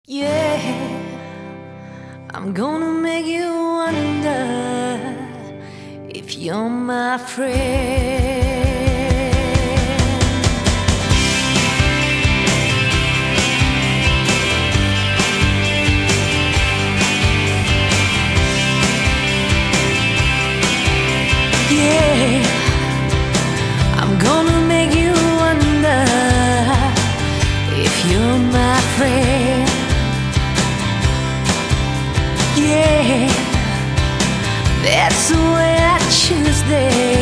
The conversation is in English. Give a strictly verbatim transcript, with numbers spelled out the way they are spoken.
Yeah, I'm gonna make you wonder if you're my friend. Yeah, I'm gonna make you wonder if you're my friend. Yeah, that's the way I choose this.